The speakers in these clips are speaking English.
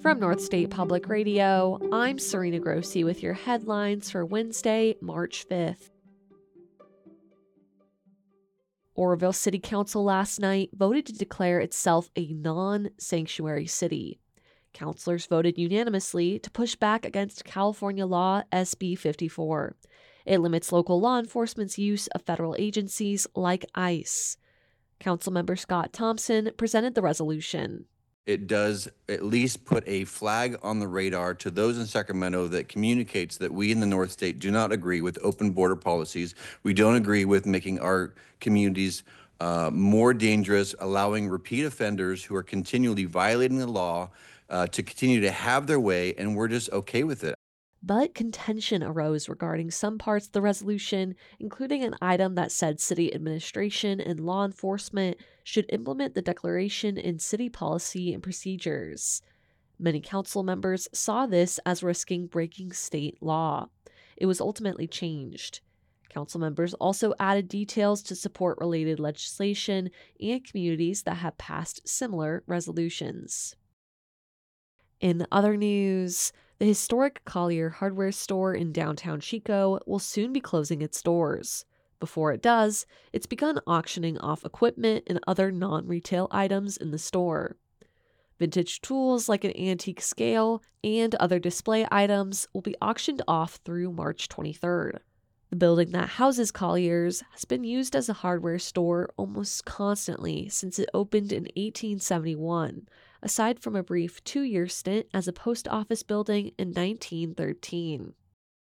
From North State Public Radio, I'm Serena Grossi with your headlines for Wednesday, March 5th. Oroville City Council last night voted to declare itself a non-sanctuary city. Councilors voted unanimously to push back against California Law SB 54. It limits local law enforcement's use of federal agencies like ICE. Councilmember Scott Thompson presented the resolution. It does at least put a flag on the radar to those in Sacramento that communicates that we in the North State do not agree with open border policies. We don't agree with making our communities more dangerous, allowing repeat offenders who are continually violating the law to continue to have their way, and we're just okay with it. But contention arose regarding some parts of the resolution, including an item that said city administration and law enforcement should implement the declaration in city policy and procedures. Many council members saw this as risking breaking state law. It was ultimately changed. Council members also added details to support related legislation and communities that have passed similar resolutions. In other news, the historic Collier hardware store in downtown Chico will soon be closing its doors. Before it does, it's begun auctioning off equipment and other non-retail items in the store. Vintage tools like an antique scale and other display items will be auctioned off through March 23rd. The building that houses Collier's has been used as a hardware store almost constantly since it opened in 1871, aside from a brief 2-year stint as a post office building in 1913.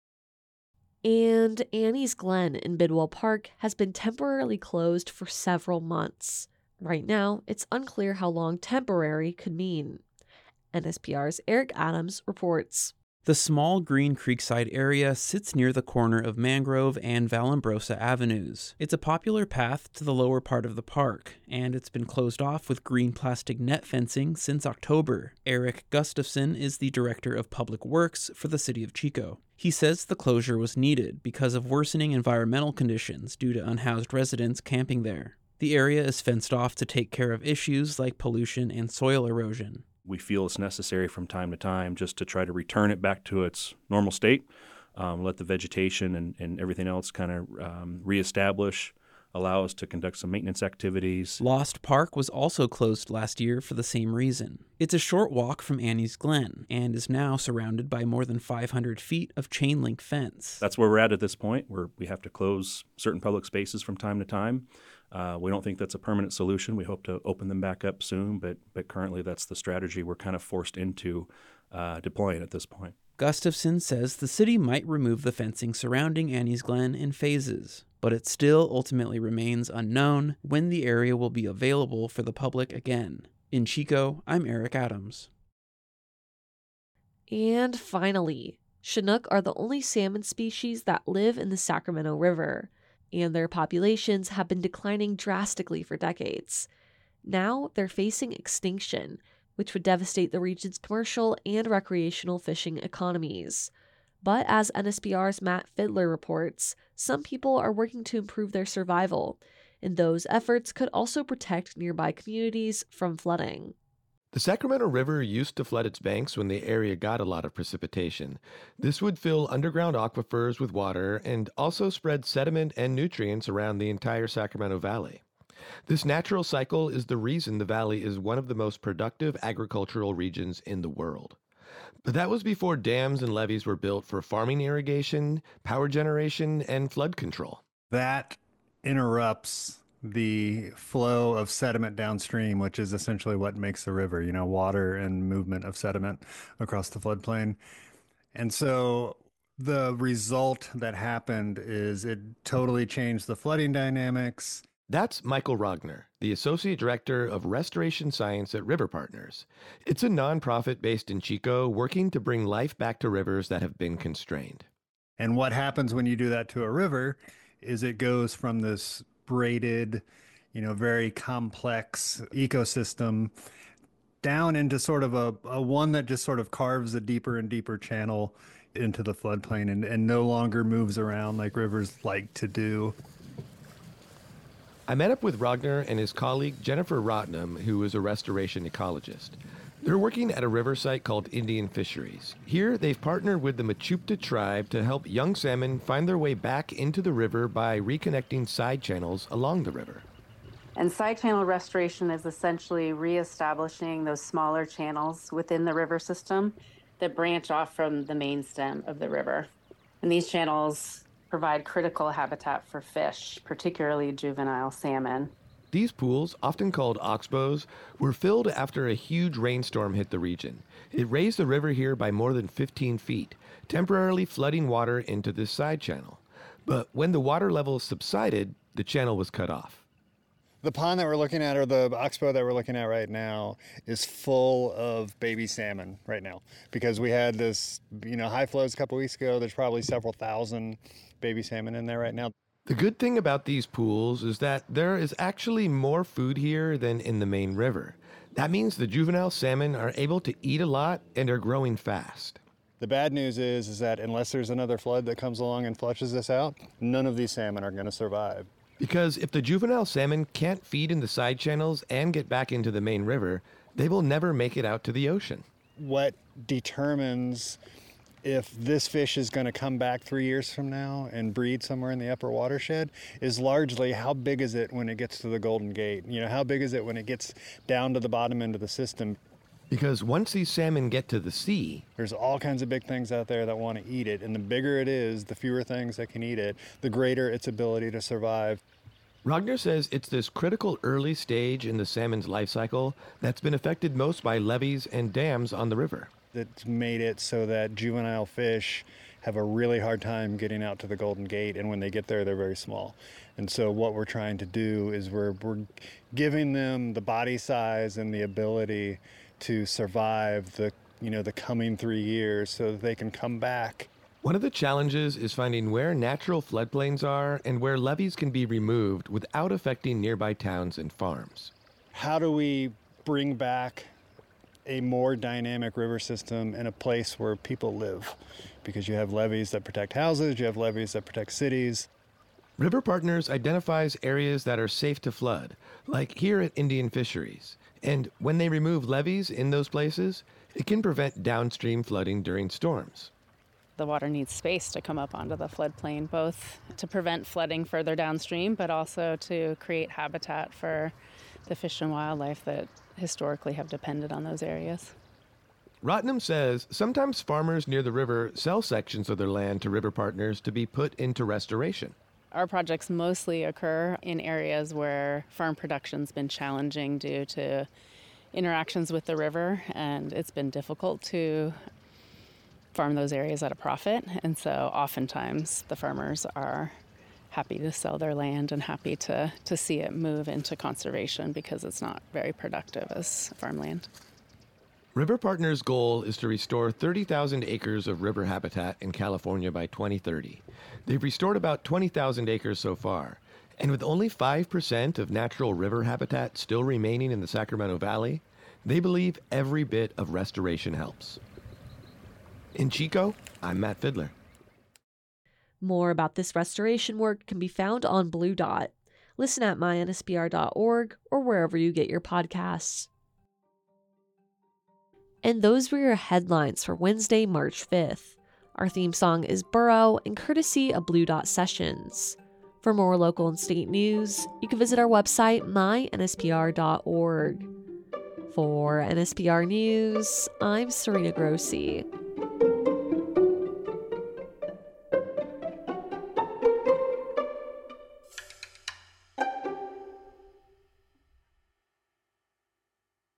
And Annie's Glen in Bidwell Park has been temporarily closed for several months. Right now, it's unclear how long temporary could mean. NSPR's Eric Adams reports. The small green Creekside area sits near the corner of Mangrove and Vallombrosa Avenues. It's a popular path to the lower part of the park, and it's been closed off with green plastic net fencing since October. Eric Gustafson is the Director of Public Works for the City of Chico. He says the closure was needed because of worsening environmental conditions due to unhoused residents camping there. The area is fenced off to take care of issues like pollution and soil erosion. We feel it's necessary from time to time just to try to return it back to its normal state, let the vegetation and everything else kind of reestablish, allow us to conduct some maintenance activities. Lost Park was also closed last year for the same reason. It's a short walk from Annie's Glen and is now surrounded by more than 500 feet of chain link fence. That's where we're at this point, where we have to close certain public spaces from time to time. We don't think that's a permanent solution. We hope to open them back up soon, but currently that's the strategy we're kind of forced into deploying at this point. Gustafson says the city might remove the fencing surrounding Annie's Glen in phases, but it still ultimately remains unknown when the area will be available for the public again. In Chico, I'm Eric Adams. And finally, Chinook are the only salmon species that live in the Sacramento River, and their populations have been declining drastically for decades. Now they're facing extinction, which would devastate the region's commercial and recreational fishing economies. But as NSPR's Matt Fidler reports, some people are working to improve their survival, and those efforts could also protect nearby communities from flooding. The Sacramento River used to flood its banks when the area got a lot of precipitation. This would fill underground aquifers with water and also spread sediment and nutrients around the entire Sacramento Valley. This natural cycle is the reason the valley is one of the most productive agricultural regions in the world. But that was before dams and levees were built for farming irrigation, power generation, and flood control. That interrupts the flow of sediment downstream, which is essentially what makes the river, water and movement of sediment across the floodplain. And so the result that happened is it totally changed the flooding dynamics. That's Michael Rogner, the Associate Director of Restoration Science at River Partners. It's a nonprofit based in Chico working to bring life back to rivers that have been constrained. And what happens when you do that to a river is it goes from this braided, very complex ecosystem down into sort of a one that just sort of carves a deeper and deeper channel into the floodplain and no longer moves around like rivers like to do. I met up with Rogner and his colleague Jennifer Rotnam, who is a restoration ecologist. They're working at a river site called Indian Fisheries. Here, they've partnered with the Mechoopda tribe to help young salmon find their way back into the river by reconnecting side channels along the river. And side channel restoration is essentially reestablishing those smaller channels within the river system that branch off from the main stem of the river. And these channels provide critical habitat for fish, particularly juvenile salmon. These pools, often called oxbows, were filled after a huge rainstorm hit the region. It raised the river here by more than 15 feet, temporarily flooding water into this side channel. But when the water levels subsided, the channel was cut off. The pond that we're looking at, or the oxbow that we're looking at right now, is full of baby salmon right now because we had this, high flows a couple weeks ago. There's probably several thousand baby salmon in there right now. The good thing about these pools is that there is actually more food here than in the main river. That means the juvenile salmon are able to eat a lot and are growing fast. The bad news is that unless there's another flood that comes along and flushes this out, none of these salmon are going to survive. Because if the juvenile salmon can't feed in the side channels and get back into the main river, they will never make it out to the ocean. What determines if this fish is going to come back 3 years from now and breed somewhere in the upper watershed is largely how big is it when it gets to the Golden Gate? How big is it when it gets down to the bottom end of the system? Because once these salmon get to the sea, there's all kinds of big things out there that want to eat it. And the bigger it is, the fewer things that can eat it, the greater its ability to survive. Ragnar says it's this critical early stage in the salmon's life cycle that's been affected most by levees and dams on the river. That's made it so that juvenile fish have a really hard time getting out to the Golden Gate, and when they get there, they're very small. And so what we're trying to do is we're giving them the body size and the ability to survive the coming 3 years so that they can come back. One of the challenges is finding where natural floodplains are and where levees can be removed without affecting nearby towns and farms. How do we bring back a more dynamic river system in a place where people live? Because you have levees that protect houses, you have levees that protect cities. River Partners identifies areas that are safe to flood, like here at Indian Fisheries. And when they remove levees in those places, it can prevent downstream flooding during storms. The water needs space to come up onto the floodplain, both to prevent flooding further downstream, but also to create habitat for the fish and wildlife that historically have depended on those areas. Rotnam says sometimes farmers near the river sell sections of their land to River Partners to be put into restoration. Our projects mostly occur in areas where farm production's been challenging due to interactions with the river, and it's been difficult to farm those areas at a profit. And so oftentimes the farmers are happy to sell their land and happy to see it move into conservation because it's not very productive as farmland. River Partners' goal is to restore 30,000 acres of river habitat in California by 2030. They've restored about 20,000 acres so far, and with only 5% of natural river habitat still remaining in the Sacramento Valley, they believe every bit of restoration helps. In Chico, I'm Matt Fidler. More about this restoration work can be found on Blue Dot. Listen at myNSPR.org or wherever you get your podcasts. And those were your headlines for Wednesday, March 5th. Our theme song is Burrow and courtesy of Blue Dot Sessions. For more local and state news, you can visit our website, mynspr.org. For NSPR News, I'm Serena Grossi.